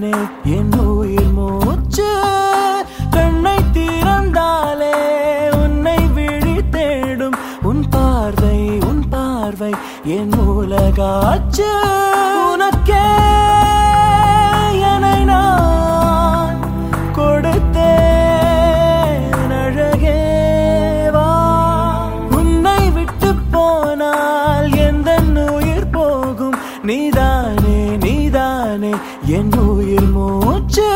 நீதானே என் உயிர் மூச்சு. கண்ணை திறந்தாலே உன்னை விழி தேடும். உன் பார்வை என் உலகாச்சு. உனக்கே என்னை நான் கொடுத்தேன் அழகே வா. உன்னை விட்டு போனால் எந்த உயிர் போகும். நீதானே என் உயிர் மூச்சு.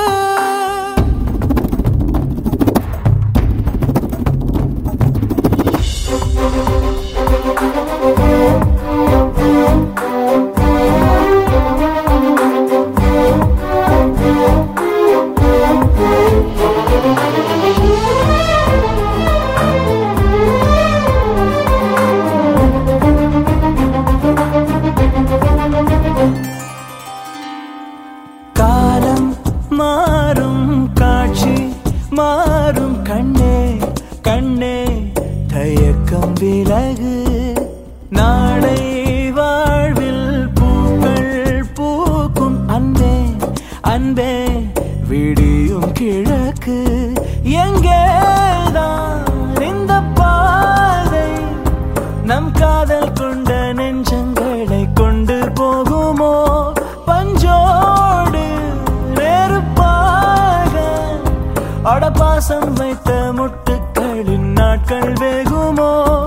காலம் மாறும் காட்சி மாறும் கண்ணே கண்ணே தயக்கம் விலகு. நாளை வாழ்வில் பூக்கள் பூக்கும் அன்பே அன்பே விடியும் கிழக்கு. எங்கேதான் இந்த பாதை நம் காதல் கொண்ட நெஞ்சங்களை கொண்டு போகுமோ. பஞ்சோடு நெருப்பாக அடப்பாசம் வைத்த முட்டுக்களின் நாட்கள் வேகுமோ.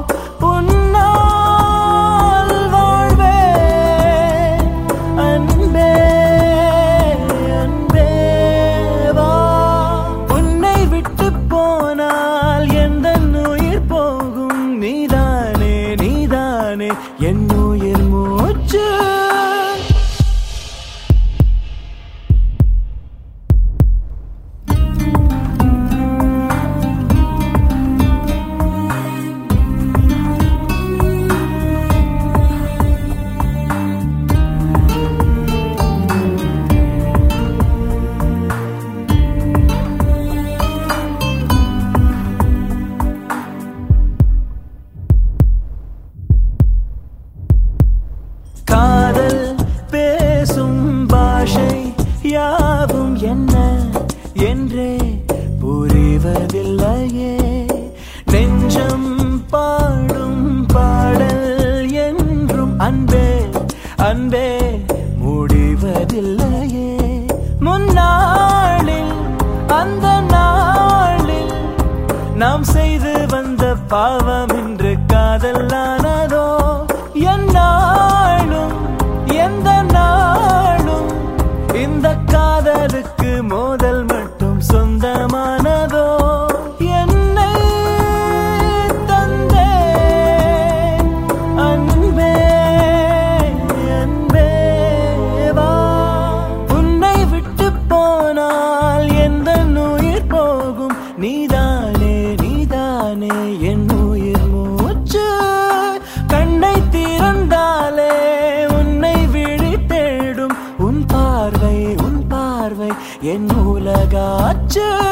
உன்னால் வாழ்வே அன்பே அன்பே வா. உன்னை விட்டு போனால் எந்த உயிர் போகும். நீதானே என் உயிர் மூச்சு. காதல் பேசும் பாஷை யாவும் என்ன என்றே புரிவதில்லையே. நெஞ்சம் பாடும் பாடல் என்றும் அன்பே அன்பே முடிவதில்லையே. முன்னாளில் அந்த நாளில் நாம் செய்து வந்த பாவம் இன்று காதலானதோ. என்னாலும் எந்த நாளும் இந்த காதலுக்கு மோதல் மட்டும் சொந்தமானதோ. என்னை தந்தே அன்பே அன்பே வா. உன்னை விட்டு போனால் எந்த உயிர் போகும். நீதானே என் உயிர் மூச்சு. கண்ணை திறந்தாலே உன்னை விழி தேடும். உன் பார்வை என் உலகாச்சு.